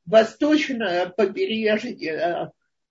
восточное побережье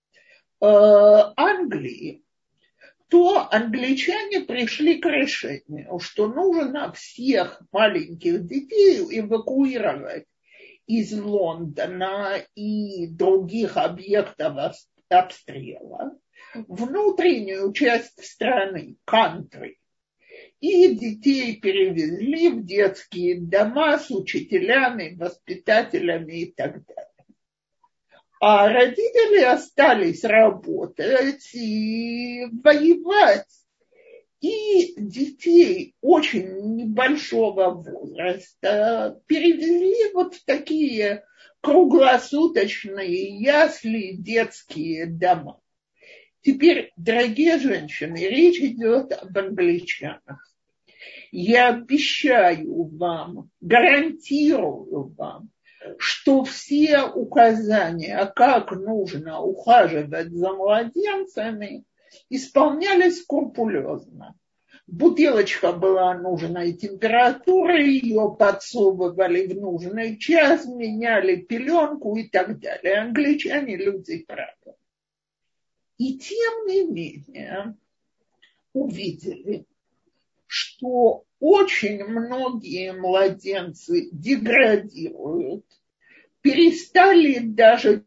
Англии, то англичане пришли к решению, что нужно всех маленьких детей эвакуировать из Лондона и других объектов обстрела внутреннюю часть страны, кантри. И детей перевезли в детские дома с учителями, воспитателями и так далее. А родители остались работать и воевать. И детей очень небольшого возраста перевезли вот в такие круглосуточные ясли, детские дома. Теперь, дорогие женщины, речь идет об англичанах. Я обещаю вам, гарантирую вам, что все указания, как нужно ухаживать за младенцами, исполнялись скрупулезно. Бутылочка была нужной температуры, ее подсовывали в нужный час, меняли пеленку и так далее. Англичане люди правы. И тем не менее увидели, что очень многие младенцы деградируют, перестали даже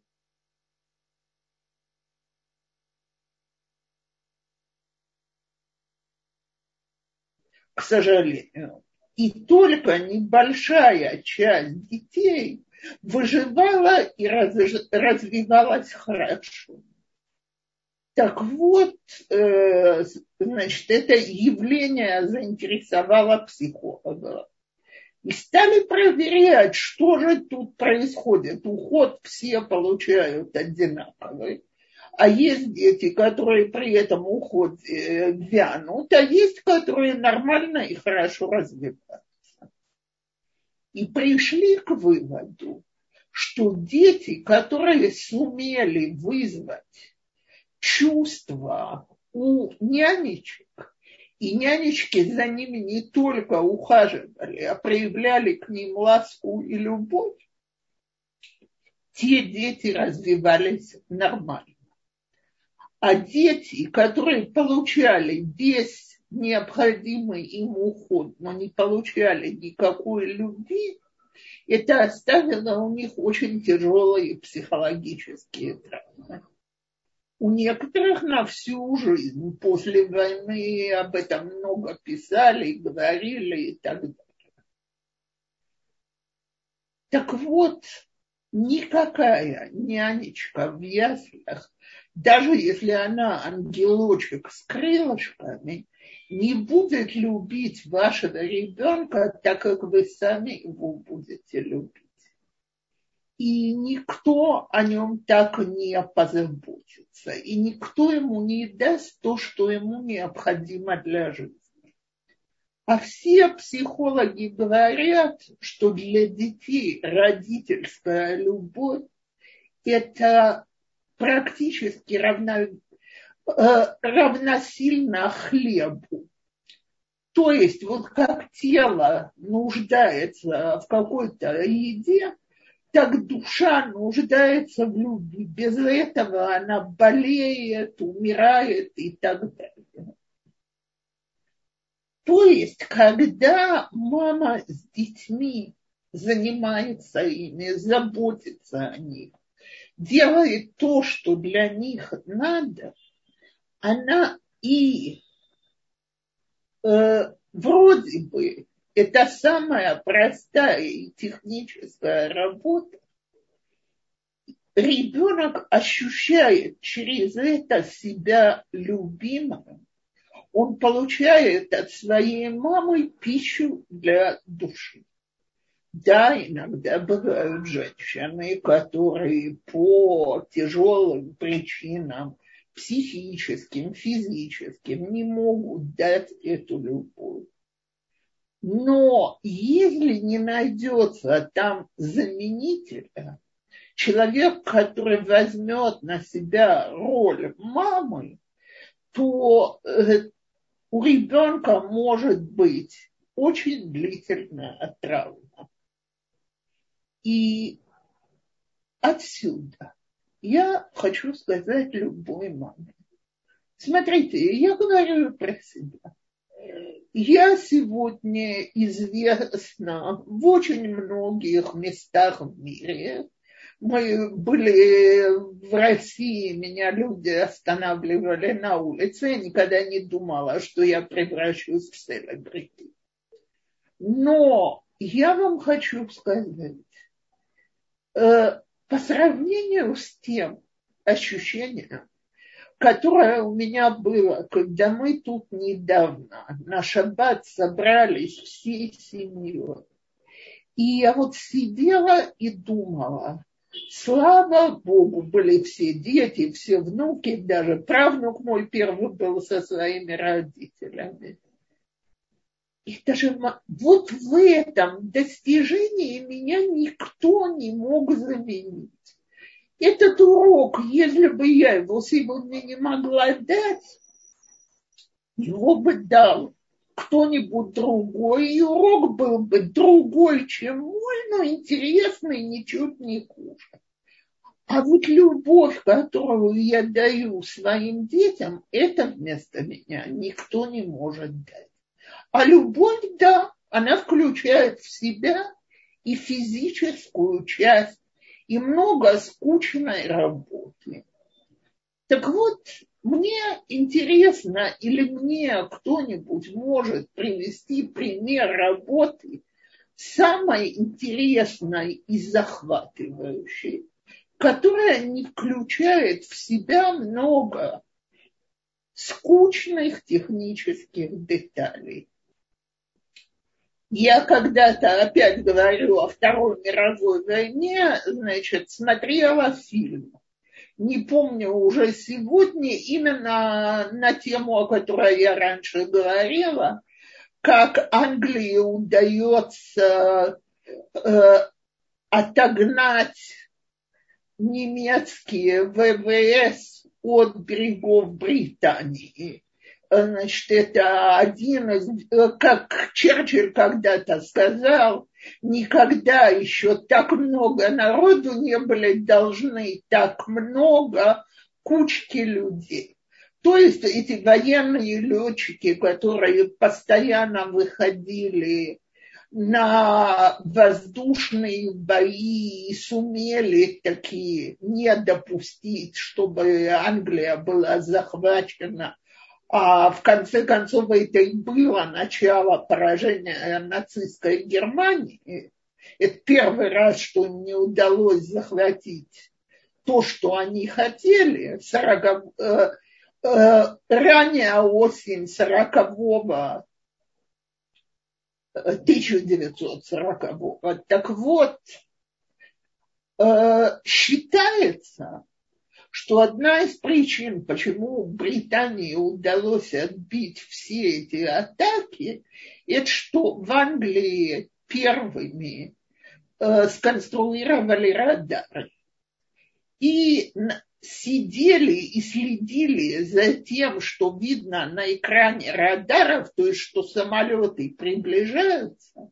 к сожалению. И только небольшая часть детей выживала и развивалась хорошо. Так вот, значит, это явление заинтересовало психолога. И стали проверять, что же тут происходит. Уход все получают одинаковый. А есть дети, которые при этом уходе вянут, а есть, которые нормально и хорошо развиваются. И пришли к выводу, что дети, которые сумели вызвать чувства у нянечек, и нянечки за ними не только ухаживали, а проявляли к ним ласку и любовь, те дети развивались нормально. А дети, которые получали весь необходимый им уход, но не получали никакой любви, это оставило у них очень тяжелые психологические травмы. У некоторых на всю жизнь после войны об этом много писали, говорили и так далее. Так вот, никакая нянечка в яслях, даже если она ангелочек с крылышками, не будет любить вашего ребенка так, как вы сами его будете любить. И никто о нем так не позаботится. И никто ему не даст то, что ему необходимо для жизни. А все психологи говорят, что для детей родительская любовь – это практически равносильно хлебу. То есть вот как тело нуждается в какой-то еде, так душа нуждается в любви. Без этого она болеет, умирает и так далее. То есть, когда мама с детьми занимается ими, заботится о них, делает то, что для них надо, она и вроде бы это самая простая и техническая работа, ребенок ощущает через это себя любимым, он получает от своей мамы пищу для души. Да, иногда бывают женщины, которые по тяжелым причинам, психическим, физическим, не могут дать эту любовь. Но если не найдется там заменителя, человек, который возьмет на себя роль мамы, то у ребенка может быть очень длительная травма. И отсюда я хочу сказать любой маме. Смотрите, я говорю про себя. Я сегодня известна в очень многих местах в мире. Мы были в России, меня люди останавливали на улице. Я никогда не думала, что я превращусь в селебрити. Но я вам хочу сказать, по сравнению с тем ощущением, которое у меня было, когда мы тут недавно на шаббат собрались всей семьей. И я вот сидела и думала, слава Богу, были все дети, все внуки, даже правнук мой первый был со своими родителями. И даже вот в этом достижении меня никто не мог заменить. Этот урок, если бы я его сегодня не могла дать, его бы дал кто-нибудь другой, и урок был бы другой, чем мой, но интересный, ничуть не хуже. А вот любовь, которую я даю своим детям, это вместо меня никто не может дать. А любовь, да, она включает в себя и физическую часть, и много скучной работы. Так вот, мне интересно, или мне кто-нибудь может привести пример работы самой интересной и захватывающей, которая не включает в себя много скучных технических деталей. Я когда-то, опять говорю, о Второй мировой войне, значит, смотрела фильм. Не помню уже сегодня, именно на тему, о которой я раньше говорила, как Англии удается отогнать немецкие ВВС от берегов Британии. Значит, это один из, как Черчилль когда-то сказал, никогда еще так много народу не были должны так много кучки людей. То есть эти военные летчики, которые постоянно выходили на воздушные бои и сумели такие не допустить, чтобы Англия была захвачена. А в конце концов это и было начало поражения нацистской Германии. Это первый раз, что им не удалось захватить то, что они хотели. Ранняя осень 1940-го. Так вот, считается, что одна из причин, почему Британии удалось отбить все эти атаки, это что в Англии первыми сконструировали радары. И сидели и следили за тем, что видно на экране радаров, то есть что самолеты приближаются,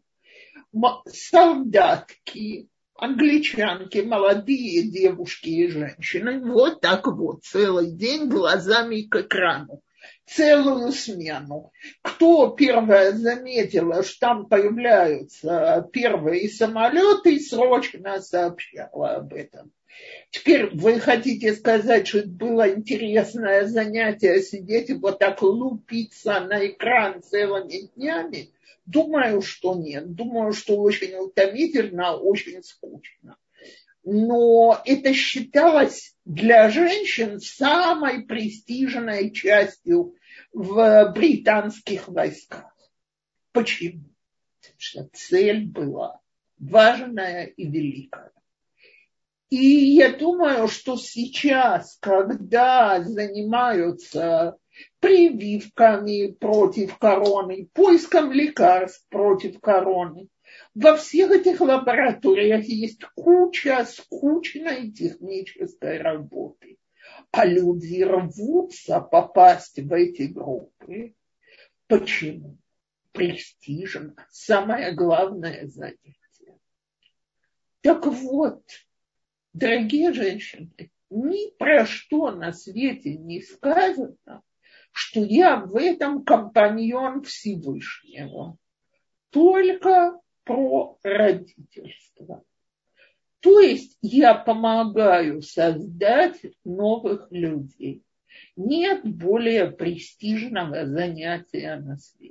солдатки, англичанки, молодые девушки и женщины, вот так вот целый день глазами к экрану, целую смену. Кто первая заметила, что там появляются первые самолеты, срочно сообщала об этом. Теперь вы хотите сказать, что это было интересное занятие сидеть и вот так лупиться на экран целыми днями? Думаю, что нет. Думаю, что очень утомительно, очень скучно. Но это считалось для женщин самой престижной частью в британских войсках. Почему? Потому что цель была важная и великая. И я думаю, что сейчас, когда занимаются прививками против короны, поиском лекарств против короны, во всех этих лабораториях есть куча скучной технической работы. А люди рвутся попасть в эти группы. Почему? Престижно. Самое главное занятие. Так вот, Дорогие женщины, ни про что на свете не сказано, что я в этом компаньон Всевышнего. Только про родительство. То есть я помогаю создать новых людей. Нет более престижного занятия на свете.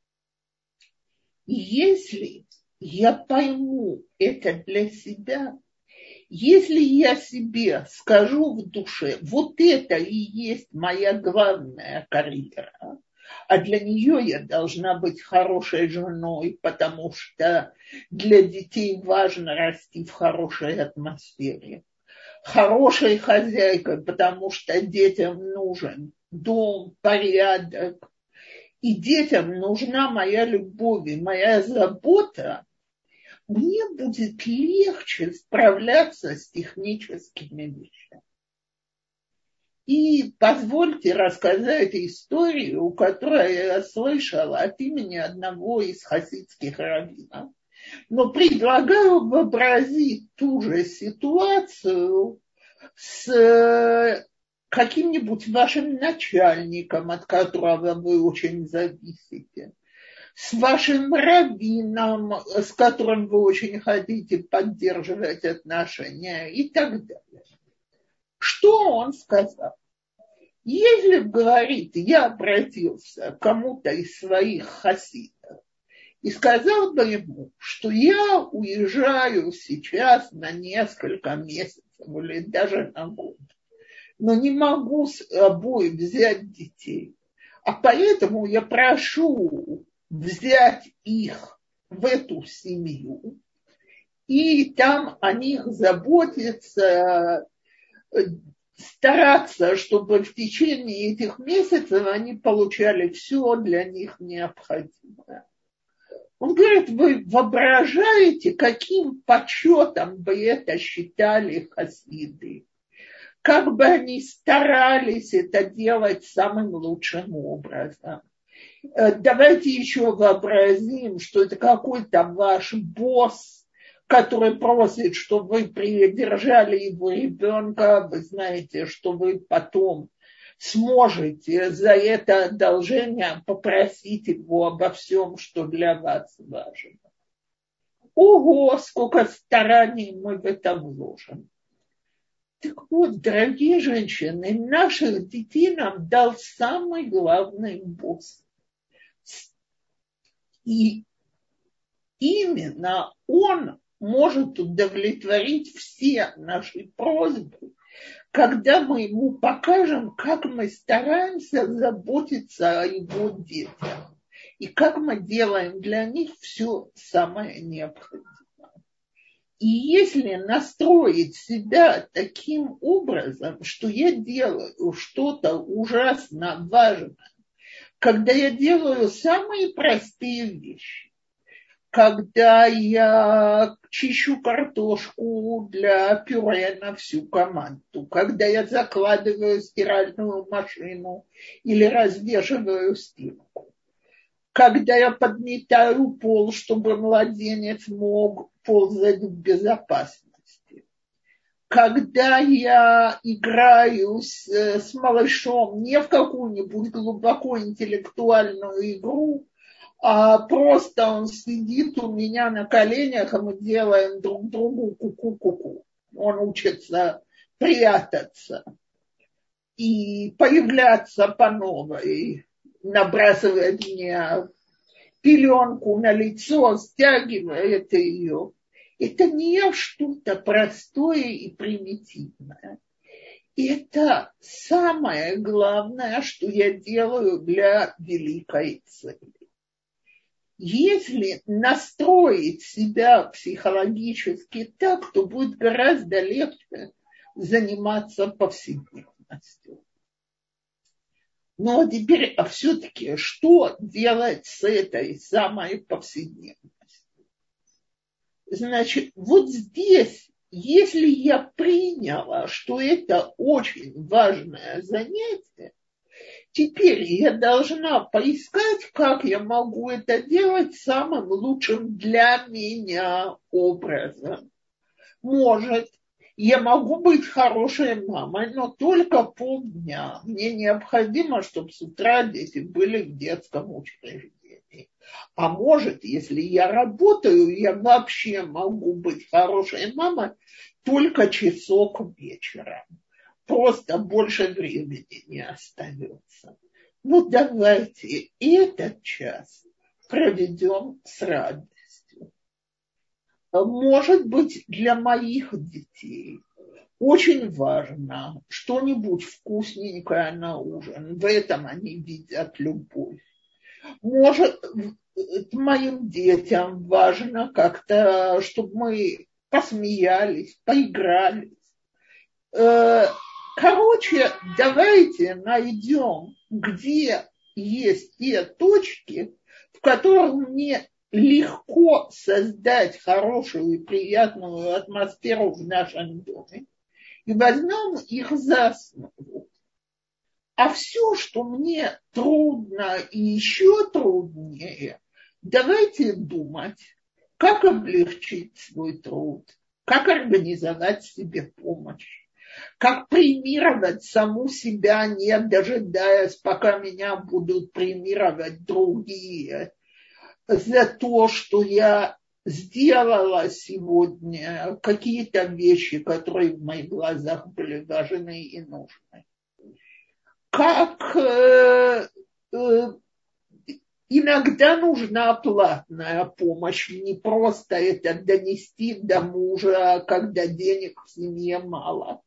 И если я пойму это для себя, если я себе скажу в душе, вот это и есть моя главная карьера, а для нее я должна быть хорошей женой, потому что для детей важно расти в хорошей атмосфере, хорошей хозяйкой, потому что детям нужен дом, порядок, и детям нужна моя любовь и моя забота, мне будет легче справляться с техническими вещами. И позвольте рассказать историю, которую я слышала от имени одного из хасидских раввинов. Но предлагаю вообразить ту же ситуацию с каким-нибудь вашим начальником, от которого вы очень зависите, с вашим раввином, с которым вы очень хотите поддерживать отношения и так далее. Что он сказал? Если, говорит, я обратился к кому-то из своих хасидов и сказал бы ему, что я уезжаю сейчас на несколько месяцев или даже на год, но не могу с собой взять детей, а поэтому я прошу взять их в эту семью и там о них заботиться, стараться, чтобы в течение этих месяцев они получали все для них необходимое. Он говорит, вы воображаете, каким почетом бы это считали хасиды, как бы они старались это делать самым лучшим образом. Давайте еще вообразим, что это какой-то ваш босс, который просит, чтобы вы придержали его ребенка, вы знаете, что вы потом сможете за это одолжение попросить его обо всем, что для вас важно. Ого, сколько стараний мы в это вложим. Так вот, дорогие женщины, наших детей нам дал самый главный босс. И именно он может удовлетворить все наши просьбы, когда мы ему покажем, как мы стараемся заботиться о его детях и как мы делаем для них все самое необходимое. И если настроить себя таким образом, что я делаю что-то ужасно важное, когда я делаю самые простые вещи, когда я чищу картошку для пюре на всю команду, когда я закладываю стиральную машину или развешиваю стирку, когда я подметаю пол, чтобы младенец мог ползать в безопасности, когда я играю с малышом не в какую-нибудь глубоко интеллектуальную игру, а просто он сидит у меня на коленях, и мы делаем друг другу ку-ку-ку-ку. Он учится прятаться и появляться по новой, набрасывает мне пеленку на лицо, стягивает ее. Это не что-то простое и примитивное. Это самое главное, что я делаю для великой цели. Если настроить себя психологически так, то будет гораздо легче заниматься повседневностью. Но теперь, все-таки, что делать с этой самой повседневностью? Значит, вот здесь, если я приняла, что это очень важное занятие, теперь я должна поискать, как я могу это делать самым лучшим для меня образом. Может, Я могу быть хорошей мамой, но только полдня. Мне необходимо, чтобы с утра дети были в детском учреждении. А может, если я работаю, я вообще могу быть хорошей мамой только часок вечером. Просто больше времени не остается. Ну, давайте этот час проведем с радостью. Может быть, для моих детей очень важно что-нибудь вкусненькое на ужин. В этом они видят любовь. Может, моим детям важно как-то, чтобы мы посмеялись, поигрались. Короче, давайте найдем, где есть те точки, в которых мне легко создать хорошую и приятную атмосферу в нашем доме, и возьмем их за основу. А все, что мне трудно и еще труднее, давайте думать, как облегчить свой труд, как организовать себе помощь, как премировать саму себя, не дожидаясь, пока меня будут премировать другие за то, что я сделала сегодня какие-то вещи, которые в моих глазах были важны и нужны. Как иногда нужна платная помощь, не просто это донести до мужа, когда денег в семье мало.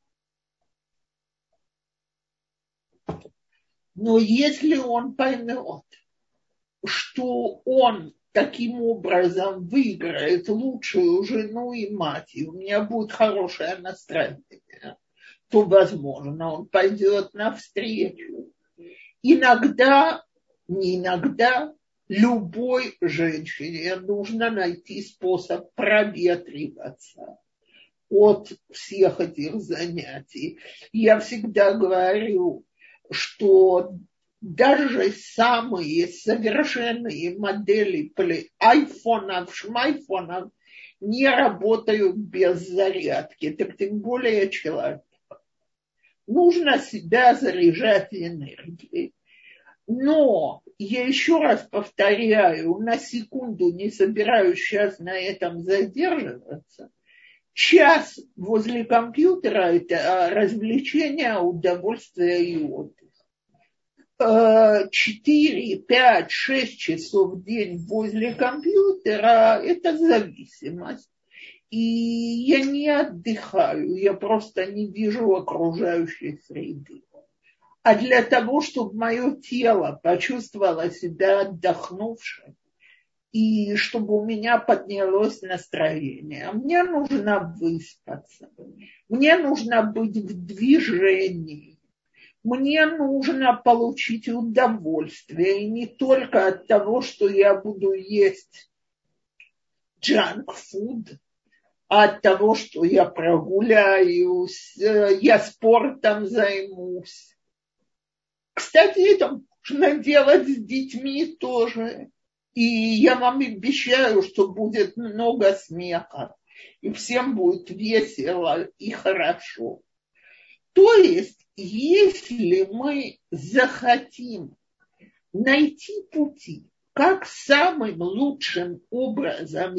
Но если он поймет, что он таким образом выиграет лучшую жену и мать, и у меня будет хорошее настроение, то, возможно, он пойдет навстречу. Иногда, не иногда, любой женщине нужно найти способ проветриваться от всех этих занятий. Я всегда говорю, что даже самые совершенные модели айфонов, шмайфонов не работают без зарядки, так тем более человек. Нужно себя заряжать энергией. Но, я еще раз повторяю, на секунду не собираюсь сейчас на этом задерживаться. Час возле компьютера – это развлечение, удовольствие и отдых. 4, 5, 6 часов в день возле компьютера – это зависимость. И я не отдыхаю, я просто не вижу окружающей среды. А для того, чтобы мое тело почувствовало себя отдохнувшим, и чтобы у меня поднялось настроение, мне нужно выспаться, мне нужно быть в движении, мне нужно получить удовольствие, и не только от того, что я буду есть джанк-фуд, а от того, что я прогуляюсь, я спортом займусь. Кстати, это можно делать с детьми тоже. И я вам обещаю, что будет много смеха, и всем будет весело и хорошо. То есть, если мы захотим найти пути, как самым лучшим образом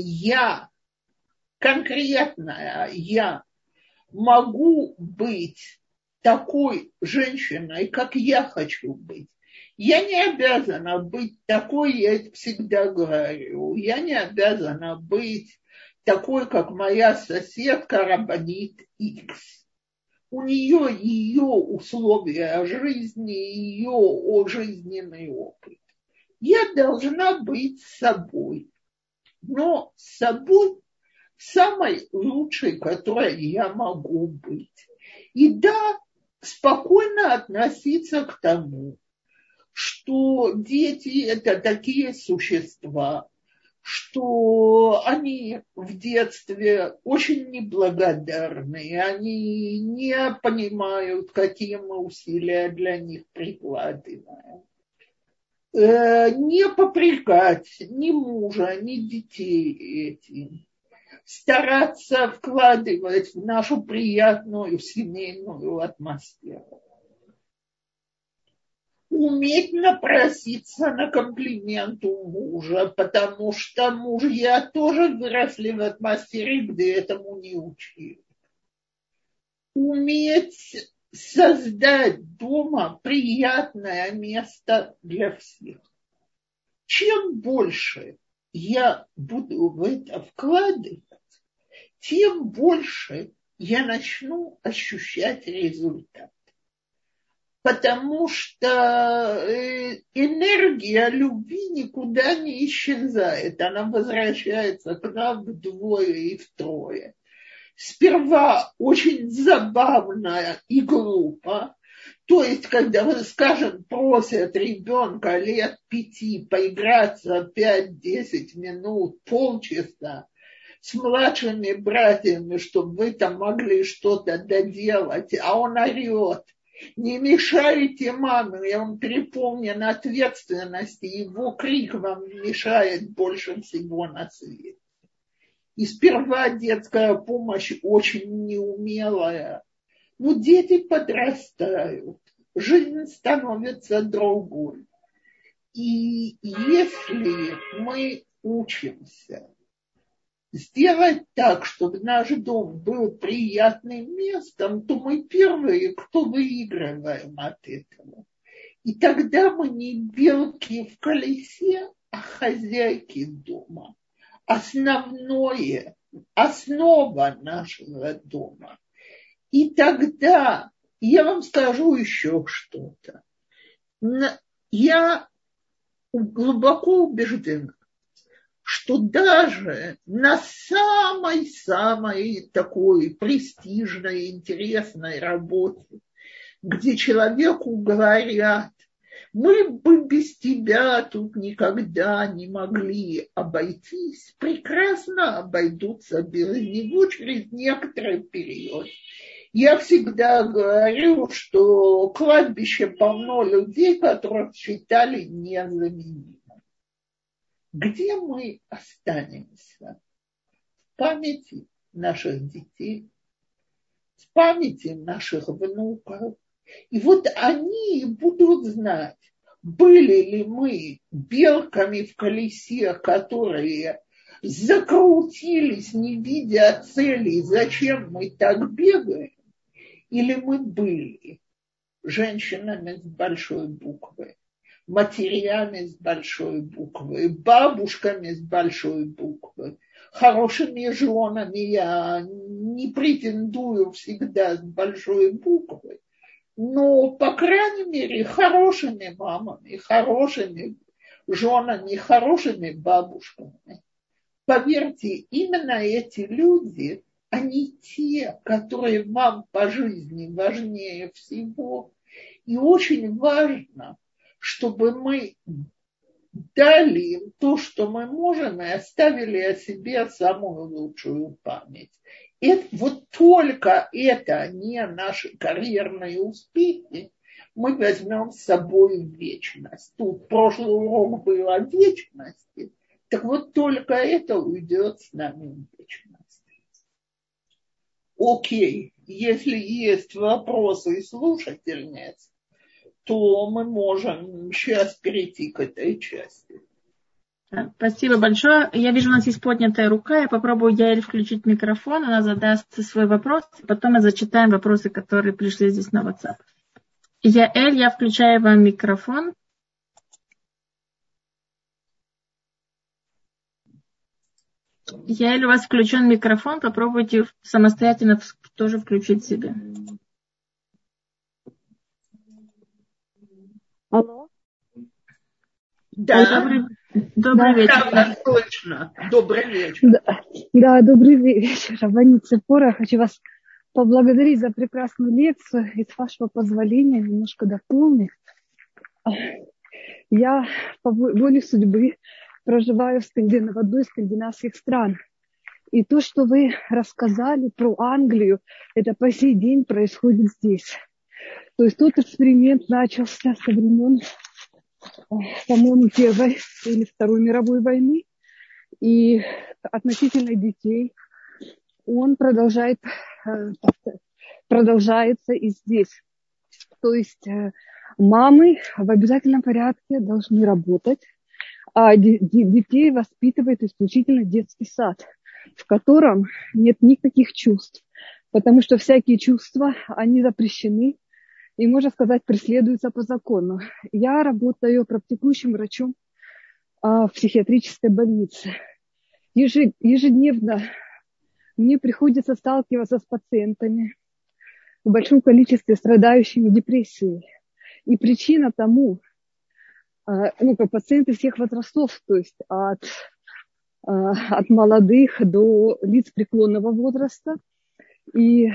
конкретная я, могу быть такой женщиной, как я хочу быть. Я не обязана быть такой, я это всегда говорю, я не обязана быть такой, как моя соседка Рабанит Икс. У нее ее условия жизни, ее жизненный опыт. Я должна быть собой, но собой самой лучшей, которой я могу быть. И да, спокойно относиться к тому, что дети – это такие существа, что они в детстве очень неблагодарны, они не понимают, какие мы усилия для них прикладываем. Не попрекать ни мужа, ни детей этим. стараться вкладывать в нашу приятную семейную атмосферу. Уметь напроситься на комплимент у мужа, потому что мужья тоже выросли в атмосфере, где этому не учили. Уметь создать дома приятное место для всех. Чем больше я буду в это вкладывать, тем больше я начну ощущать результат. Потому что энергия любви никуда не исчезает. Она возвращается к нам вдвое и втрое. Сперва очень забавно и глупо. То есть, когда, скажем, просят ребенка лет 5 поиграться 5-10 минут, полчаса с младшими братьями, чтобы вы там могли что-то доделать, а он орет: не мешайте маме, и он переполнен ответственности, его крик вам мешает больше всего на свете. И сперва детская помощь очень неумелая. Но дети подрастают, жизнь становится другой. И если мы учимся сделать так, чтобы наш дом был приятным местом, то мы первые, кто выигрываем от этого. И тогда мы не белки в колесе, а хозяйки дома. Основа нашего дома. И тогда я вам скажу еще что-то. Я глубоко убеждена, что даже на самой такой престижной, интересной работе, где человеку говорят: мы бы без тебя тут никогда не могли обойтись, прекрасно обойдутся без него через некоторый период. Я всегда говорю, что кладбище полно людей, которых считали незаменимыми. Где мы останемся? В памяти наших детей, в памяти наших внуков. И вот они будут знать, были ли мы белками в колесе, которые закрутились, не видя целей, зачем мы так бегаем, или мы были женщинами с большой буквы, матерями с большой буквы, бабушками с большой буквы, хорошими женами. Я не претендую всегда с большой буквы, но, по крайней мере, хорошими мамами, хорошими женами, хорошими бабушками. Поверьте, именно эти люди, они те, которые вам по жизни важнее всего. И очень важно, чтобы мы дали им то, что мы можем, и оставили о себе самую лучшую память. Вот только это не наши карьерные успехи, мы возьмем с собой в вечность. Тут прошлый урок был о вечности, так вот только это уйдет с нами в вечность. Окей, если есть вопросы слушательниц, то мы можем сейчас перейти к этой части. Спасибо большое. Я вижу, у нас есть поднятая рука. Я попробую Яэль включить микрофон. Она задаст свой вопрос. Потом мы зачитаем вопросы, которые пришли здесь на WhatsApp. Яэль, я включаю вам микрофон. Яэль, у вас включен микрофон. Попробуйте самостоятельно тоже включить себе. Алло. Да. Добрый вечер. Да, точно. Добрый вечер. Да, добрый вечер. Рабанит Ципора. Хочу вас поблагодарить за прекрасную лекцию и, с вашего позволения, немножко дополнить. Я по воле судьбы проживаю в одной из скандинавских стран. И то, что вы рассказали про Англию, это по сей день происходит здесь. То есть тот эксперимент начался со времен, по-моему, Первой или Второй мировой войны. И относительно детей он продолжается и здесь. То есть мамы в обязательном порядке должны работать, а детей воспитывает исключительно детский сад, в котором нет никаких чувств, потому что всякие чувства, они запрещены и, можно сказать, преследуются по закону. Я работаю практикующим врачом в психиатрической больнице. Ежедневно мне приходится сталкиваться с пациентами в большом количестве страдающими депрессией. И причина тому, пациенты всех возрастов, то есть от молодых до лиц преклонного возраста. И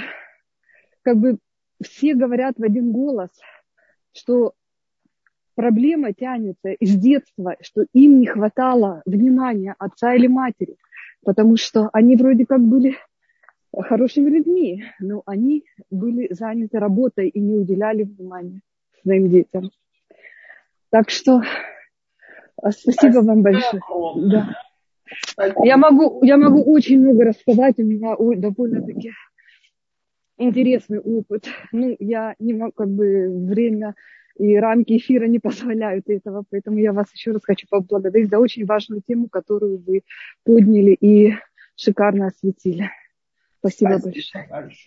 все говорят в один голос, что проблема тянется из детства, что им не хватало внимания отца или матери, потому что они вроде как были хорошими людьми, но они были заняты работой и не уделяли внимания своим детям. Так что спасибо вам большое. Да. Я могу очень много рассказать, у меня довольно-таки интересный опыт. Я не могу, время и рамки эфира не позволяют этого, поэтому я вас еще раз хочу поблагодарить за очень важную тему, которую вы подняли и шикарно осветили. Спасибо большое.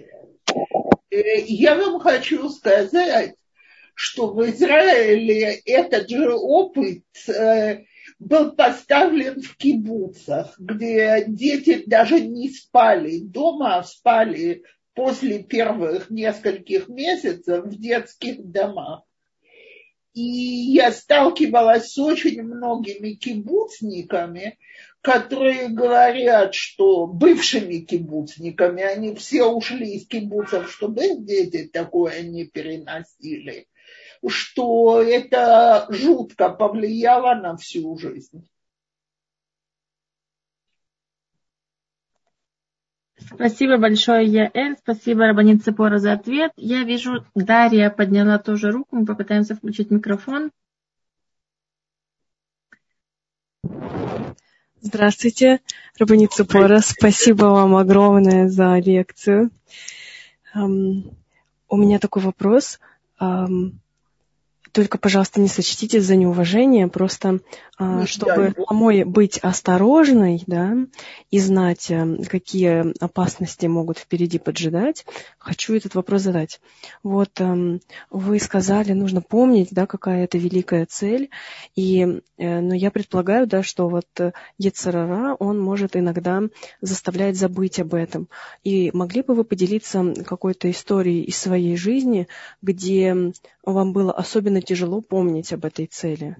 Я вам хочу сказать, что в Израиле этот же опыт был поставлен в кибуцах, где дети даже не спали дома, а спали после первых нескольких месяцев в детских домах. И я сталкивалась с очень многими кибуцниками, которые говорят, что бывшими кибуцниками, они все ушли из кибуцев, чтобы их дети такое не переносили, что это жутко повлияло на всю жизнь. Спасибо большое, Яэль. Спасибо, Рабанит Ципора, за ответ. Я вижу, Дарья подняла тоже руку. Мы попытаемся включить микрофон. Здравствуйте, Рабанит Ципора. Спасибо вам огромное за лекцию. У меня такой вопрос. Только, пожалуйста, не сочтите за неуважение, просто чтобы самой быть осторожной, да, и знать, какие опасности могут впереди поджидать, хочу этот вопрос задать. Вот вы сказали, нужно помнить, да, какая это великая цель, но я предполагаю, да, что вот йецер гара, он может иногда заставлять забыть об этом. И могли бы вы поделиться какой-то историей из своей жизни, где вам было особенно тяжело помнить об этой цели?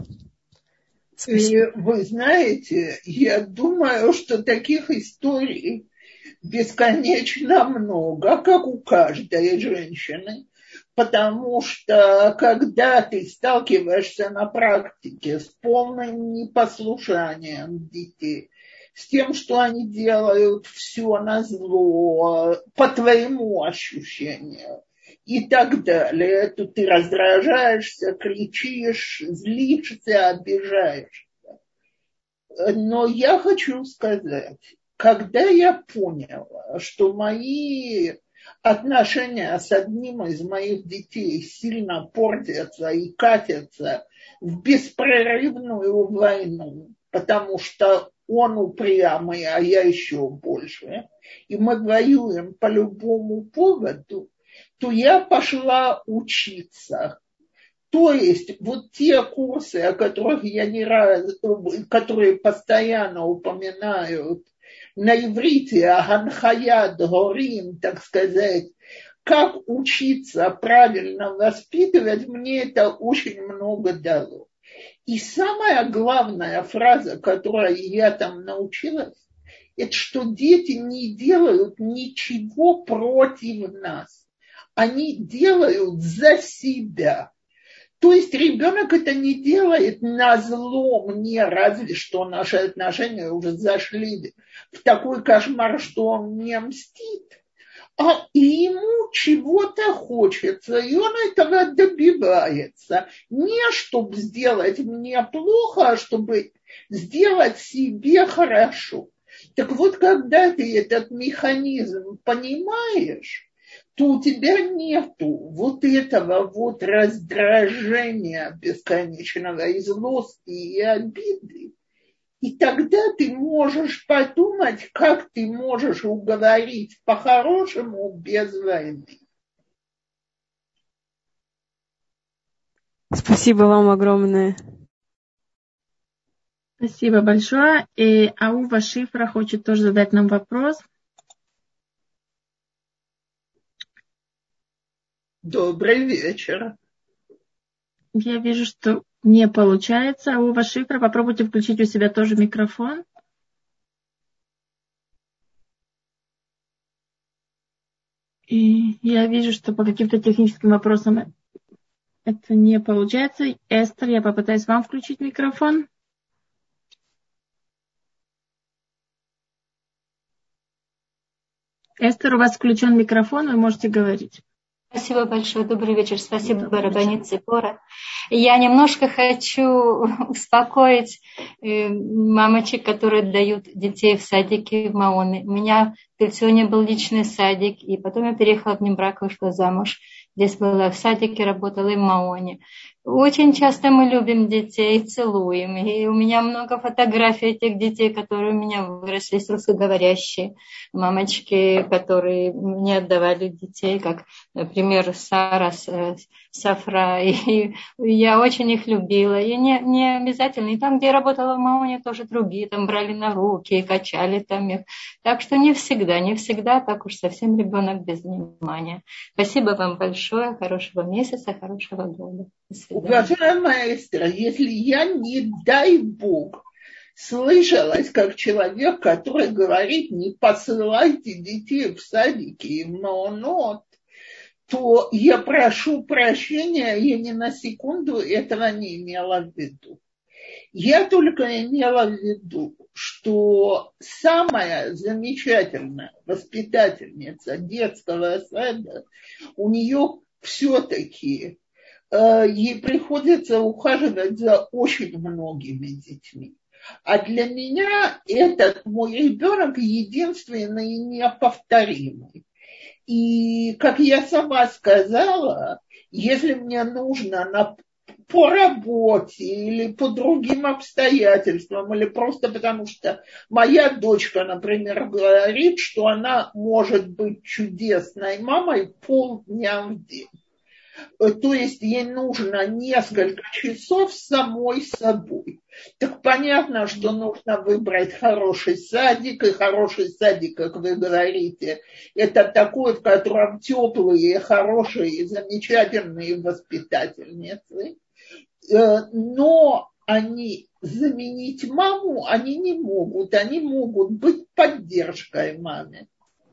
И вы знаете, я думаю, что таких историй бесконечно много, как у каждой женщины, потому что когда ты сталкиваешься на практике с полным непослушанием детей, с тем, что они делают все назло, по твоему ощущению, и так далее, то ты раздражаешься, кричишь, злишься, обижаешься. Но я хочу сказать, когда я поняла, что мои отношения с одним из моих детей сильно портятся и катятся в беспрерывную войну, потому что он упрямый, а я еще больше, и мы воюем по любому поводу, то я пошла учиться. То есть вот те курсы, о которых я не раз, которые постоянно упоминают на иврите, Ганхаят Горим, так сказать, как учиться правильно воспитывать, мне это очень много дало. И самая главная фраза, которой я там научилась, это что дети не делают ничего против нас. Они делают за себя. То есть ребенок это не делает назло мне, разве что наши отношения уже зашли в такой кошмар, что он мне мстит. А ему чего-то хочется, и он этого добивается. Не чтобы сделать мне плохо, а чтобы сделать себе хорошо. Так вот, когда ты этот механизм понимаешь, то у тебя нету вот этого вот раздражения бесконечного, и злости, и обиды. И тогда ты можешь подумать, как ты можешь уговорить по-хорошему без войны. Спасибо вам огромное. Спасибо большое. И Аува Шифра хочет тоже задать нам вопрос. Добрый вечер. Я вижу, что не получается. Аува Шифра, попробуйте включить у себя тоже микрофон. И я вижу, что по каким-то техническим вопросам это не получается. Эстер, я попытаюсь вам включить микрофон. Эстер, у вас включен микрофон, вы можете говорить. Спасибо большое. Добрый вечер. Спасибо, Рабанит Ципора. Я немножко хочу успокоить мамочек, которые отдают детей в садики, в Маоны. У меня в Пельционе был личный садик, и потом я переехала в Небрак, вышла замуж. Здесь была в садике, работала и в Маоне. Очень часто мы любим детей, целуем. И у меня много фотографий этих детей, которые у меня выросли, русскоговорящие. Мамочки, которые мне отдавали детей, как, например, Сара, Сафра. И я очень их любила. И не обязательно. И там, где я работала в Маоне, тоже другие. Там брали на руки и качали там их. Так что не всегда так уж совсем ребенок без внимания. Спасибо вам большое. Хорошего месяца, хорошего года. Уважаемая Эстер, если я, не дай Бог, слышалась как человек, который говорит, не посылайте детей в садики и в маонот, то я прошу прощения, я ни на секунду этого не имела в виду. Я только имела в виду, что самая замечательная воспитательница детского сада, у нее все-таки ей приходится ухаживать за очень многими детьми. А для меня этот мой ребенок единственный и неповторимый. И, как я сама сказала, если мне нужно по работе или по другим обстоятельствам, или просто потому что моя дочка, например, говорит, что она может быть чудесной мамой полдня в день. То есть ей нужно несколько часов самой собой. Так понятно, что нужно выбрать хороший садик, и хороший садик, как вы говорите, это такой, в котором теплые, хорошие, замечательные воспитательницы. Но они заменить маму они не могут. Они могут быть поддержкой маме.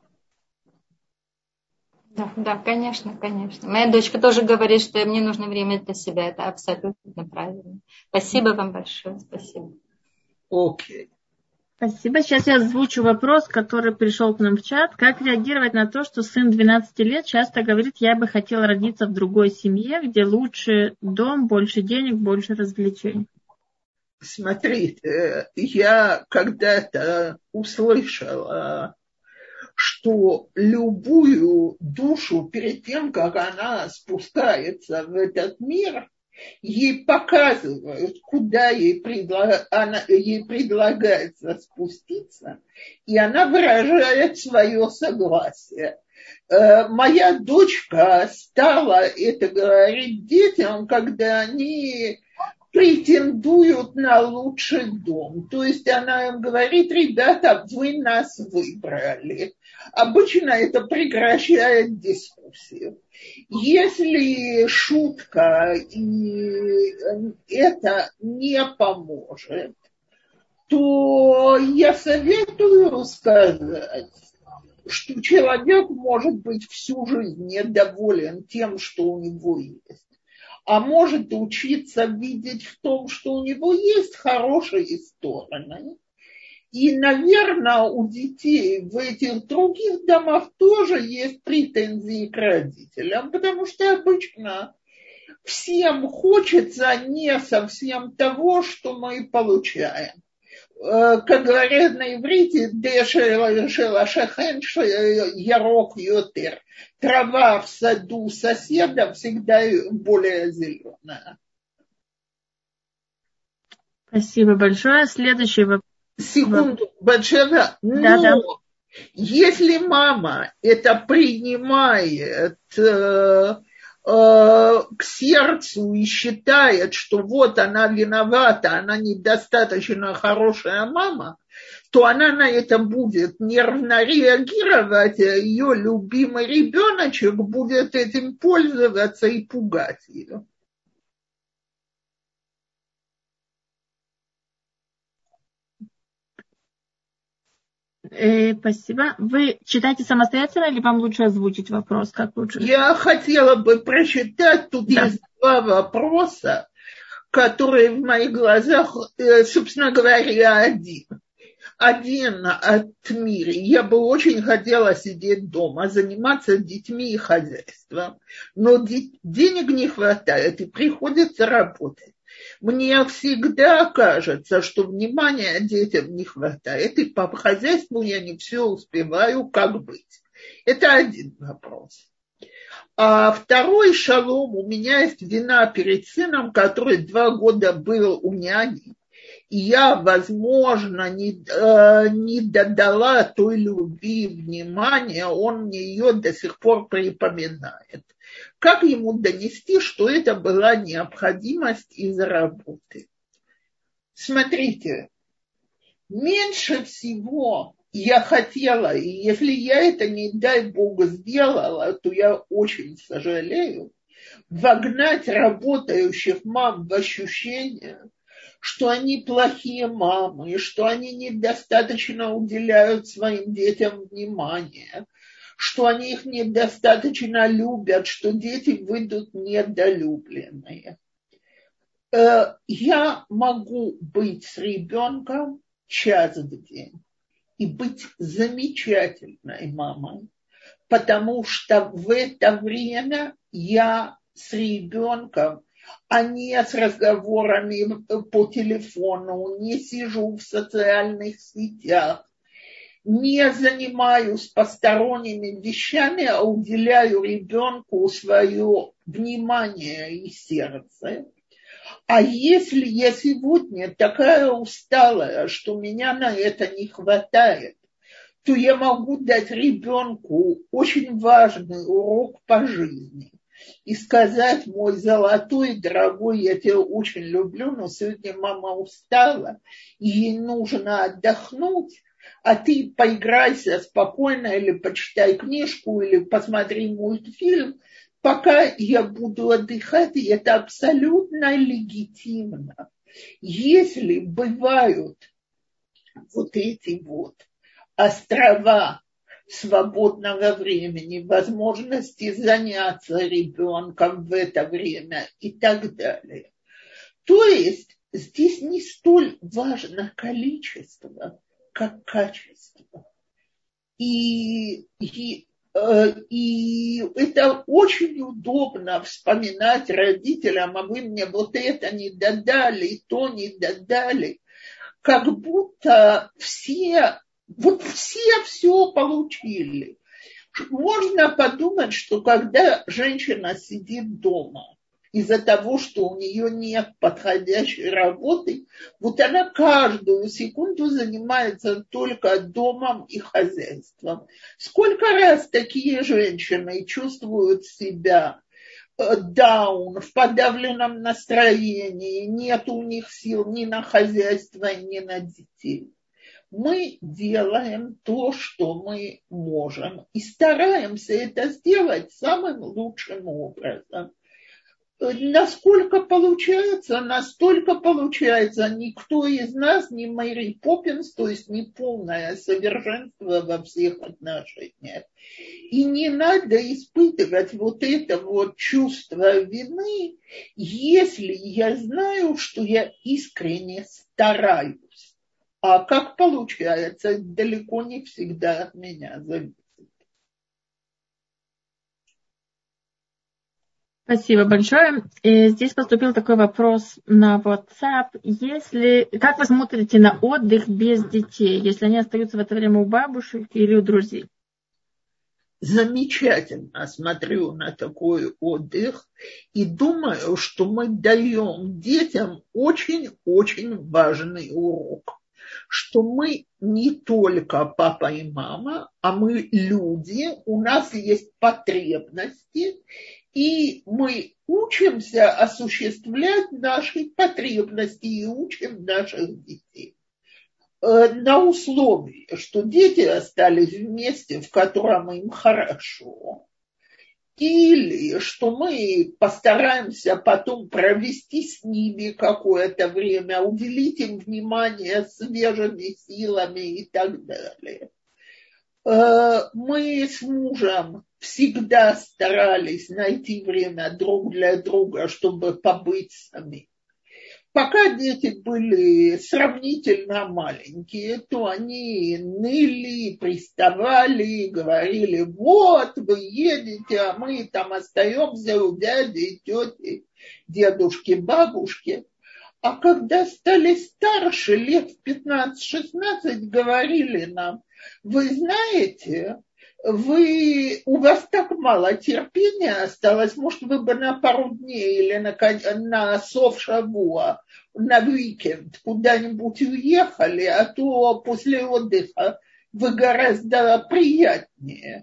Да, конечно. Моя дочка тоже говорит, что мне нужно время для себя. Это абсолютно правильно. Спасибо вам большое. Спасибо. Окей. Спасибо. Сейчас я озвучу вопрос, который пришел к нам в чат. Как реагировать на то, что сын 12 лет часто говорит, я бы хотел родиться в другой семье, где лучше дом, больше денег, больше развлечений? Смотрите, я когда-то услышала, что любую душу перед тем, как она спускается в этот мир, ей показывают, куда ей предлагается спуститься, и она выражает свое согласие. Моя дочка стала это говорить детям, когда они претендуют на лучший дом. То есть она им говорит, ребята, вы нас выбрали. Обычно это прекращает дискуссию. Если шутка и это не поможет, то я советую сказать, что человек может быть всю жизнь недоволен тем, что у него есть, а может учиться видеть в том, что у него есть хорошие стороны. И, наверное, у детей в этих других домах тоже есть претензии к родителям, потому что обычно всем хочется не совсем того, что мы получаем. как говорят на иврите, дешелашахен ярок йотер. Трава в саду соседа всегда более зеленая. Спасибо большое. Следующий вопрос. Секунду, Батшева. Но если мама это принимает к сердцу и считает, что вот она виновата, она недостаточно хорошая мама, то она на это будет нервно реагировать, а ее любимый ребеночек будет этим пользоваться и пугать ее. Спасибо. Вы читаете самостоятельно или вам лучше озвучить вопрос? Как лучше? Я хотела бы прочитать. Тут есть два вопроса, которые в моих глазах, собственно говоря, один от мира. Я бы очень хотела сидеть дома, заниматься детьми и хозяйством, но денег не хватает и приходится работать. Мне всегда кажется, что внимания детям не хватает, и по хозяйству я не все успеваю, как быть. Это один вопрос. А второй, шалом, у меня есть вина перед сыном, который 2 года был у няни. И я, возможно, не додала той любви и внимания, он мне ее до сих пор припоминает. Как ему донести, что это была необходимость из работы? Смотрите, меньше всего я хотела, и если я это, не дай Бог, сделала, то я очень сожалею, вогнать работающих мам в ощущение, что они плохие мамы, что они недостаточно уделяют своим детям внимания, что они их недостаточно любят, что дети выйдут недолюбленные. Я могу быть с ребенком час в день и быть замечательной мамой, потому что в это время я с ребенком, а не с разговорами по телефону, не сижу в социальных сетях, не занимаюсь посторонними вещами, а уделяю ребенку свое внимание и сердце. А если я сегодня такая усталая, что меня на это не хватает, то я могу дать ребенку очень важный урок по жизни и сказать: мой золотой, дорогой, я тебя очень люблю, но сегодня мама устала, и ей нужно отдохнуть, а ты поиграйся спокойно или почитай книжку, или посмотри мультфильм, пока я буду отдыхать, и это абсолютно легитимно. Если бывают вот эти вот острова свободного времени, возможности заняться ребенком в это время и так далее. То есть здесь не столь важно количество, как качество. И это очень удобно вспоминать родителям: а вы мне вот это не додали, то не додали. Как будто все все получили. Можно подумать, что когда женщина сидит дома из-за того, что у нее нет подходящей работы, вот она каждую секунду занимается только домом и хозяйством. Сколько раз такие женщины чувствуют себя даун, в подавленном настроении, нет у них сил ни на хозяйство, ни на детей. Мы делаем то, что мы можем, и стараемся это сделать самым лучшим образом. Насколько получается, настолько получается. Никто из нас не Мэри Поппинс, то есть не полное совершенство во всех отношениях. И не надо испытывать вот это вот чувство вины, если я знаю, что я искренне стараюсь. А как получается, далеко не всегда от меня зависит. Спасибо большое. И здесь поступил такой вопрос на WhatsApp. Как вы смотрите на отдых без детей, если они остаются в это время у бабушек или у друзей? Замечательно смотрю на такой отдых и думаю, что мы даем детям очень-очень важный урок, что мы не только папа и мама, а мы люди, у нас есть потребности, и мы учимся осуществлять наши потребности и учим наших детей. На условии, что дети остались в месте, в котором им хорошо, или что мы постараемся потом провести с ними какое-то время, уделить им внимание свежими силами и так далее. Мы с мужем всегда старались найти время друг для друга, чтобы побыть сами. Пока дети были сравнительно маленькие, то они ныли, приставали, говорили: вот вы едете, а мы там остаемся у дяди, тети, дедушки, бабушки. А когда стали старше, лет в 15-16, говорили нам: вы знаете, у вас так мало терпения осталось, может, вы бы на пару дней или на софшавуа, на уикенд куда-нибудь уехали, а то после отдыха вы гораздо приятнее.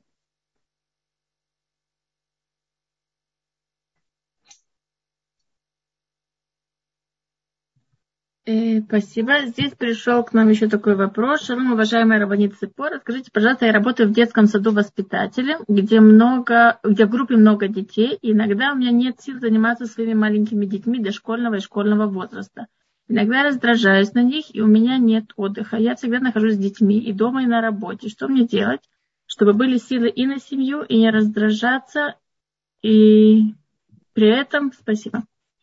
Спасибо. Здесь пришел к нам еще такой вопрос. Шалом, уважаемая Рабанит Ципора, скажите, пожалуйста, я работаю в детском саду воспитателем, где в группе много детей, и иногда у меня нет сил заниматься своими маленькими детьми дошкольного и школьного возраста. Иногда я раздражаюсь на них, и у меня нет отдыха. Я всегда нахожусь с детьми и дома, и на работе. Что мне делать, чтобы были силы и на семью, и не раздражаться, и при этом... Спасибо.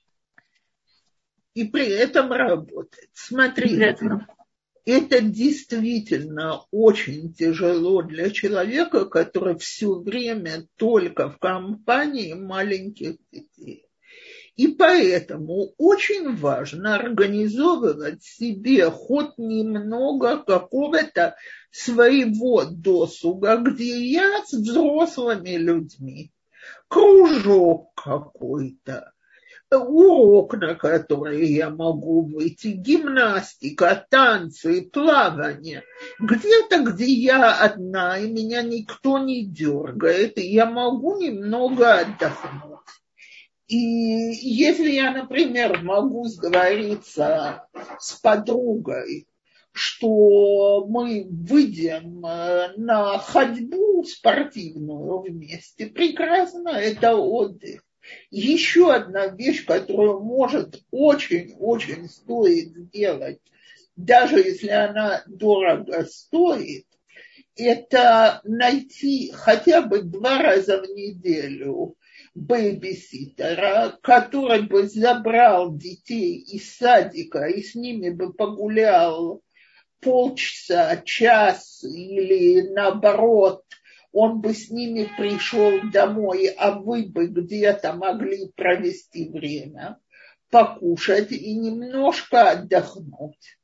И при этом работать. Смотрите, это действительно очень тяжело для человека, который все время только в компании маленьких детей. И поэтому очень важно организовывать себе хоть немного какого-то своего досуга, где я с взрослыми людьми, кружок какой-то, урок, на который я могу выйти, гимнастика, танцы, плавание. Где-то, где я одна, и меня никто не дергает, и я могу немного отдохнуть. И если я, например, могу сговориться с подругой, что мы выйдем на ходьбу спортивную вместе, прекрасно, это отдых. Еще одна вещь, которую может очень-очень стоит сделать, даже если она дорого стоит, это найти хотя бы 2 раза в неделю бэйбиситера, который бы забрал детей из садика и с ними бы погулял полчаса, час или наоборот, он бы с ними пришел домой, а вы бы где-то могли провести время, покушать и немножко отдохнуть.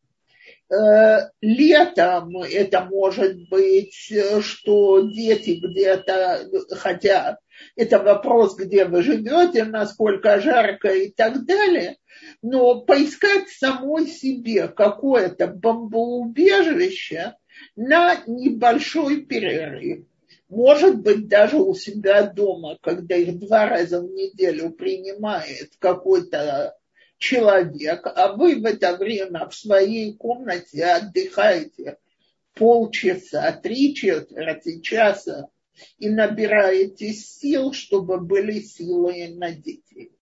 Летом это может быть, что дети где-то, хотя это вопрос, где вы живете, насколько жарко и так далее, но поискать самой себе какое-то бомбоубежище на небольшой перерыв. Может быть, даже у себя дома, когда их 2 раза в неделю принимает какой-то человек, а вы в это время в своей комнате отдыхаете полчаса, 3/4 часа и набираетесь сил, чтобы были силы на детей.